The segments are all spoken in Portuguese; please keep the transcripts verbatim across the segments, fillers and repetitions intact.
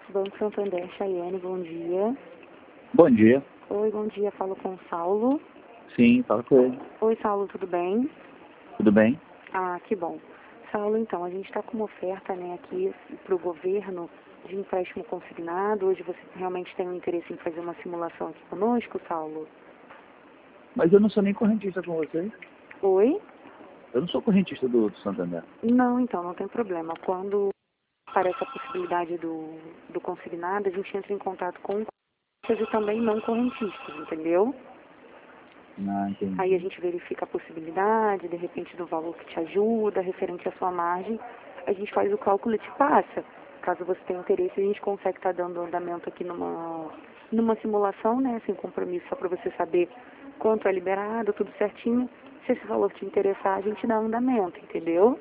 Banco Santander, Chayane, bom dia. Bom dia. Oi, bom dia, falo com o Saulo. Sim, fala com ele. Oi, Saulo, tudo bem? Tudo bem? Ah, que bom. Saulo, então, a gente está com uma oferta, né, aqui para o governo de empréstimo consignado. Hoje você realmente tem um interesse em fazer uma simulação aqui conosco, Saulo? Mas eu não sou nem correntista com vocês. Oi? Eu não sou correntista do, do Santander. Não, então, não tem problema. Quando aparece a possibilidade do, do consignado, a gente entra em contato com correntistas e também não correntistas, entendeu? Ah, entendi. Aí a gente verifica a possibilidade, de repente, do valor que te ajuda, referente à sua margem. A gente faz o cálculo e te passa. Caso você tenha interesse, a gente consegue estar dando andamento aqui numa, numa simulação, né, sem compromisso, só para você saber quanto é liberado, tudo certinho. Se esse valor te interessar, a gente dá andamento, entendeu?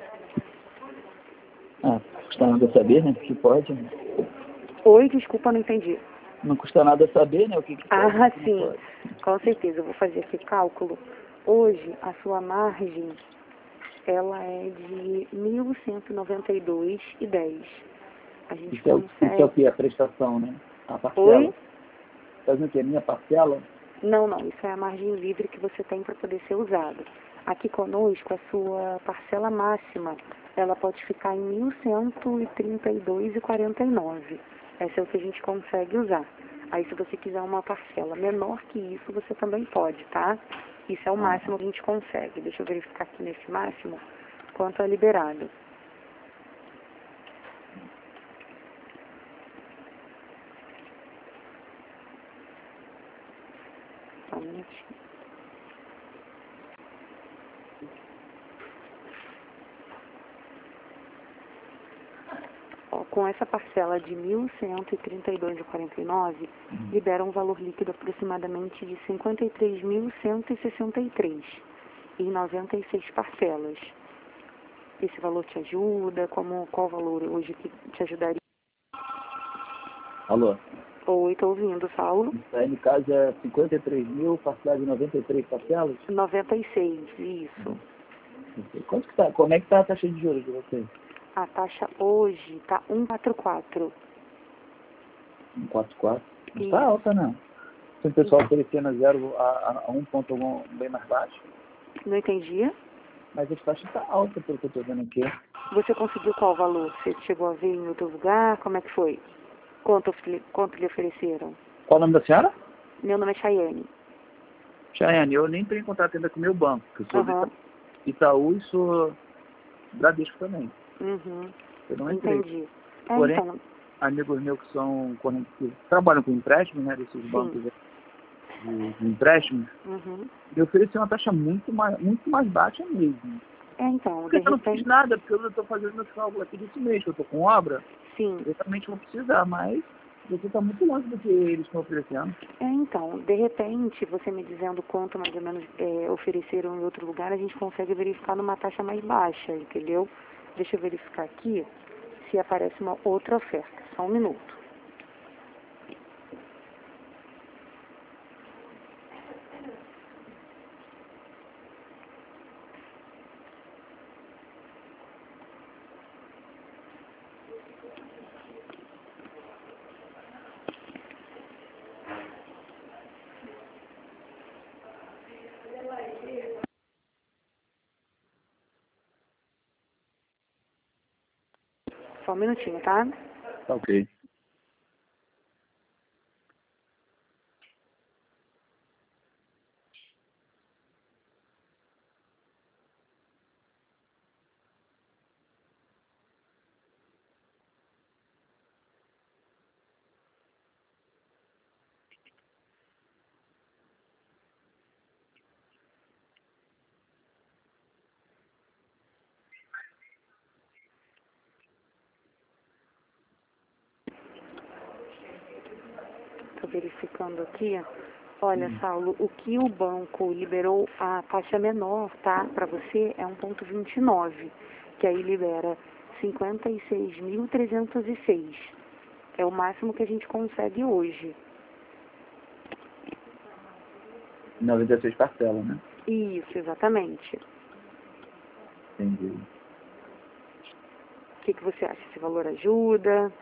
Ah, custa nada saber, né? O que pode. Né? Oi, desculpa, não entendi. Não custa nada saber, né? O que, que pode, Ah, o que não sim, pode. com certeza. Eu vou fazer aqui cálculo. Hoje, a sua margem, ela é de mil cento e noventa e dois reais e dez centavos. A gente Isso é, o- consegue... isso é o que? A prestação, né? A parcela. Oi? Fazendo o que? A minha parcela? Não, não. Isso é a margem livre que você tem para poder ser usada. Aqui conosco, a sua parcela máxima, ela pode ficar em mil cento e trinta e dois reais e quarenta e nove centavos. Essa é o que a gente consegue usar. Aí, se você quiser uma parcela menor que isso, você também pode, tá? Isso é o máximo que a gente consegue. Deixa eu verificar aqui nesse máximo quanto é liberado. Só um minutinho. Ó, com essa parcela de mil cento e trinta e dois reais e quarenta e nove centavos, libera um valor líquido aproximadamente de cinquenta e três mil cento e sessenta e três reais em noventa e seis parcelas. Esse valor te ajuda? Como, qual valor hoje que te ajudaria? Alô? Oi, estou ouvindo, Saulo. Isso aí, no caso, é cinquenta e três mil, parcelado em noventa e três parcelas? noventa e seis, isso. Quanto que tá? Como é que tá a taxa de juros de vocês? A taxa hoje está cento e quarenta e quatro. um quatro quatro. Não Isso. tá alta, não. Tem pessoal oferecendo a zero a, a, a um ponto algum bem mais baixo. Não entendi. Mas a taxa está alta, pelo que eu estou vendo aqui. Você conseguiu qual valor? Você chegou a ver em outro lugar? Como é que foi? Quanto, quanto lhe ofereceram? Qual o nome da senhora? Meu nome é Chayane. Chayane, eu nem tenho contato ainda com o meu banco, que eu sou Aham. do Itaú e sou Bradesco também. Uhum. Eu não entrei. Entendi. É, Porém, então, amigos meus que são correntes, que trabalham com empréstimos, né, desses bancos sim. de, de empréstimos, Uhum. me ofereceram uma taxa muito mais, muito mais baixa mesmo. É, então, Porque de eu não fiz repente, nada, porque eu estou fazendo meus cálculos aqui desse mês, que eu estou com obra, sim. eu realmente vou precisar, mas você está muito longe do que eles estão oferecendo. É, então, de repente, você me dizendo quanto mais ou menos é, ofereceram em outro lugar, a gente consegue verificar numa taxa mais baixa, entendeu? Deixa eu verificar aqui se aparece uma outra oferta. Só um minuto. Só um minutinho, tá? Tá ok. Estou verificando aqui. Olha, Saulo, o que o banco liberou a taxa menor, tá? Para você é um ponto vinte e nove, que aí libera cinquenta e seis mil trezentos e seis. É o máximo que a gente consegue hoje. noventa e seis parcelas, né? Isso, exatamente. Entendi. O que, que você acha? Esse valor ajuda?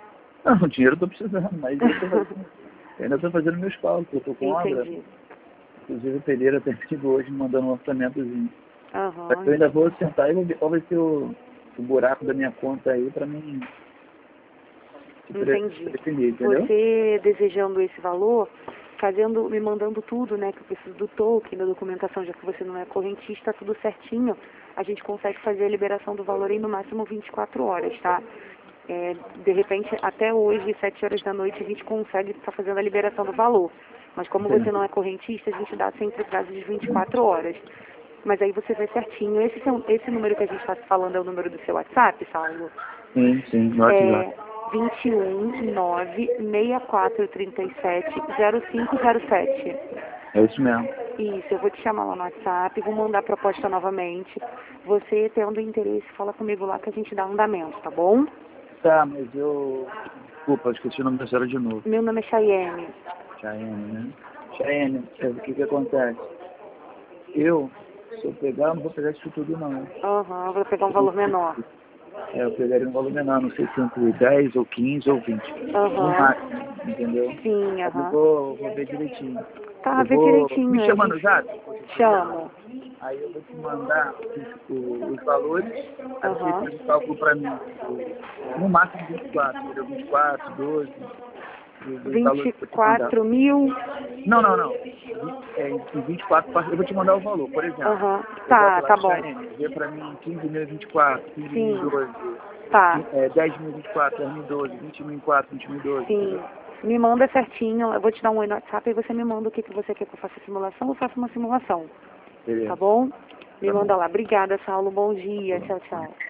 Não, o dinheiro eu tô precisando, mas eu, tô fazendo, eu ainda estou fazendo meus cálculos, eu tô com obra. Entendi. Inclusive o Pereira tem sido hoje me mandando um orçamentozinho. Aham. Mas eu ainda vou sentar e vou ver qual vai ser o, o buraco da minha conta aí para mim se Entendi. definir, entendeu? Você desejando esse valor, fazendo, me mandando tudo, né, que eu preciso do token, da documentação, já que você não é correntista, tudo certinho, a gente consegue fazer a liberação do valor em no máximo vinte e quatro horas, tá? É, de repente, até hoje, sete horas da noite, a gente consegue estar fazendo a liberação do valor. Mas como Entendi. você não é correntista, a gente dá sempre o prazo de vinte e quatro horas. Mas aí você vê certinho. Esse, seu, esse número que a gente está falando é o número do seu WhatsApp, Saulo? Sim, sim, no WhatsApp. É vinte e um, nove, seis quatro três sete, zero cinco zero sete. É isso mesmo. Isso, eu vou te chamar lá no WhatsApp, vou mandar a proposta novamente. Você, tendo interesse, fala comigo lá que a gente dá andamento, tá bom? Tá, mas eu... Desculpa, esqueci o nome da senhora de novo. Meu nome é Chayenne. Chayenne, né? Chayenne, o que que acontece? Eu, se eu pegar, não vou pegar isso tudo não. Aham, eu vou pegar um valor menor. É, eu pegaria um valor menor, não sei se inclui dez ou quinze ou vinte. Aham. No máximo, entendeu? Sim, Eu aham. vou, vou ver direitinho. Tá, Eu vê vou... direitinho. Me a chama no gente- zap? Chamo. Aí eu vou te mandar os, os valores, aí você Aham. faz o cálculo para mim. No máximo vinte e quatro, entendeu? vinte e quatro, doze, os, os valores vinte que eu e vou te mandar. quatro mil. Não, não, não. É, em vinte e quatro, eu vou te mandar o valor, por exemplo. Aham. Eu Tá, boto lá, tá bom. Chayenne, vê para mim quinze mil e vinte e quatro, quinze mil Sim. e doze, Tá. é, dez mil e vinte e quatro, dez mil e doze, vinte mil e quatro, vinte mil e doze. Sim. Me manda certinho. Eu vou te dar um oi no WhatsApp e você me manda o que, que você quer que eu faça a simulação. Eu faço uma simulação. Beleza. Tá bom? Me Tá bom. manda lá. Obrigada, Saulo. Bom dia. Tchau, tchau.